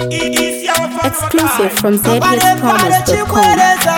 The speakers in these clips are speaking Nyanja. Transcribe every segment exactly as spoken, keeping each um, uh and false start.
Exclusive from z hits promise dot com.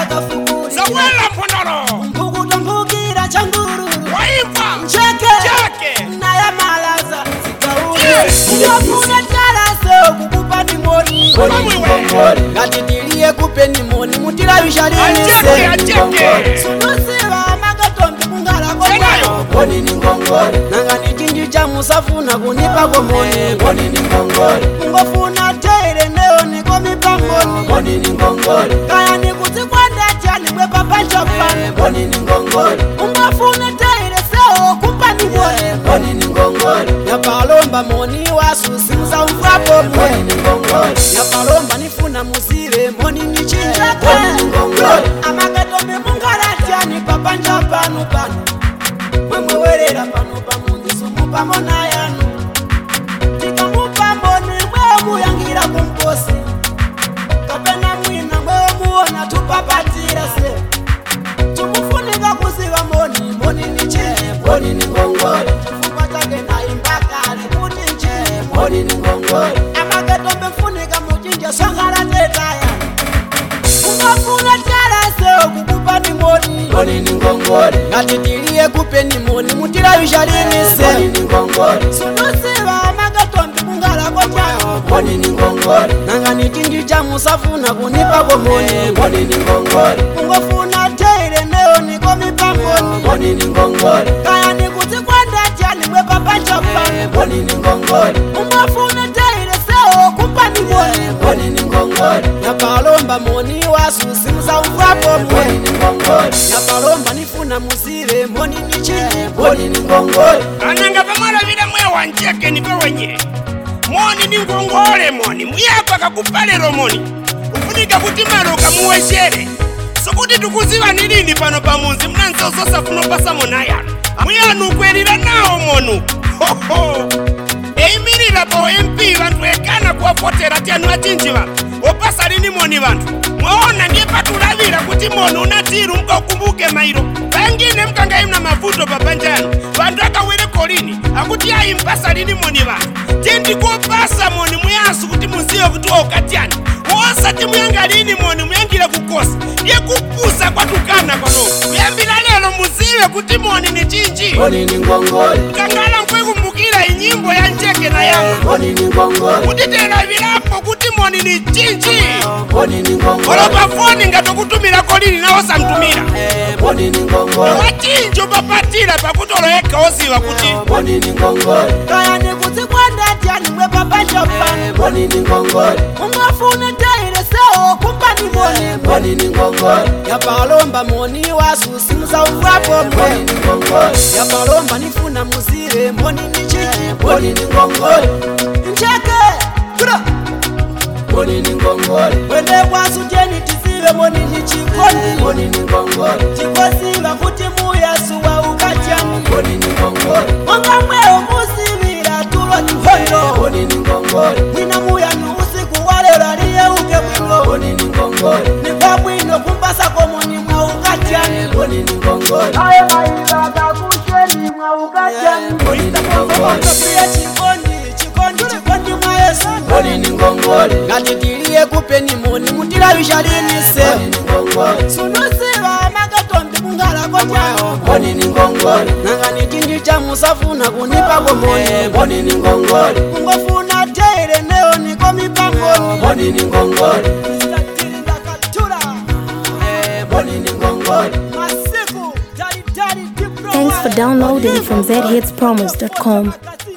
Zawela Ponoro Mbugudo mbugira changuru Waiva Cheke Cheke Naya malaza Yes Yofuna tala so kukupa ni moni Mami we Gatitilie kupe ni moni Mutira vishalini Acheke acheke Sunusiwa magatombi kungala kwa Senayo Boni ni ngongore Nanga ni jinji cha musafuna kunipa kwa moni Boni ni ngongore Ngofuna teire neo ni komipa moni Boni ni ngongore Kaya ni kutikwanda chali mwe papa chopani Boni ni ngongore Ngofuna teire seo kumpa ni moni Boni ni ngongore Yapalomba moni wasu simuza mfapo mwe Boni ni ngongore Yapalomba nifuna muzire moni ni chinja Boni ni ngongore Amagato me mungara chani papa chopanu panu Mwe werera pano pamundi sumupa mona yanu Tika mupa moni mwe muyangira kumposi Kapena mwina mwe muona tupapatira se Tumufunika kusiva moni, moni ni che Moni ni ngongore Chifukwa chake na imbakale kuti che Moni ni ngongore Amagato mbefunika mujinja songala tetaya Ungafuna tala se kukupa ni moni Moni ni ngongore Gatitilie kupe ni moni mutira vishalini se Moni ni ngongore Sunusiwa amagatombi kungala kwa chao Moni ni ngongore Nanga ni tingi cha musafuna kunipa kwa moni Moni ni ngongore Ungofuna teire neo ni komipa moni Moni ni ngongore Kaya ni kutikwanda chali mwe papa chopani Moni ni ngongore Ungofuna teire seo kumpa ni moni Moni ni ngongore Yapalomba moni wasu simuza mfapo mwe Moni ni ngongore Yapalomba nifuna muzire moni ni chini Moni ni ngongore Ananga pamala vile mwe wanjeke ni wenye Moni ni ngongore moni Muyapa kakupalero moni Ufunika kutimaro kamuweshere Sokuti tukuziva nilini pano pamunzi Mnanza usosa funopasa monaya Muyanu ukwelila nao monu Ho ho Eimirila po M P vantu ekana kuwafotera tianu achinjiva Opasa lini moni vantu Mwaona ndiye patulavira kuti moni unatiru mka ukumbuke mairo Pangine mkanga imna mafuto papanjani Vantu akawele kolini Akuti ya impasa lini moni vantu Tendi kuopasa moni muyasu kuti muziwe kutuwa ukatiani Wosa timu yanga lini moni muyangile kukosa Ye kupusa kwa tukana kwa no Muyambila lelo muziwe kuti moni ni chinji Moni ni ngongore Kangala mkwe kumbukila inyimbo ya njeke na yangu Moni ni ngongore Kutitela vilapo kuti moni ni chinji Moni ni ngongore Olopa foni ngato kutumila kolini na osa mtumila Moni ni ngongore Wachinjo papatila pakutolo eka oziwa kuti Moni ni ngongore Kaya ni kutikwanda tiani mwe papa chopani Moni ni ngongore Ungafune teire seo kumpa ni moni Moni ni ngongore Yapalomba moni wasu simuza mfapo mwe Moni ni ngongore Yapalomba nifuna muzire moni ni chini Moni ni ngongore Ncheke Kura Moni ni ngongore Wende wasu jeni tizive moni ni chikondi Moni ni ngongore Chikosiva kuti muyasu wa ukachani Moni ni ngongore Monga mweo musivira tulo chihondo Moni ni ngongore Mwina muyanu usiku walela liye uke mwino Moni ni ngongore Nipa mwino kumbasa komoni mwa ukachani Moni ni ngongore Aye maila kusheni mwa ukachani Moni ni ngongore Pia chikondi, chikondi, chikondi mwa yesu Moni ni ngongore Gatitilie kupe ni moni mutira vishalini se Moni ni ngongore Sunusiwa magatombi kungala kwa chao Moni ni ngongore Nanga ni tingi cha musafuna kunipa kwa moni Moni ni ngongore Ungofuna teire neo ni komipa moni Moni ni ngongore Moni ni ngongore Thanks for downloading from z hits promise dot com.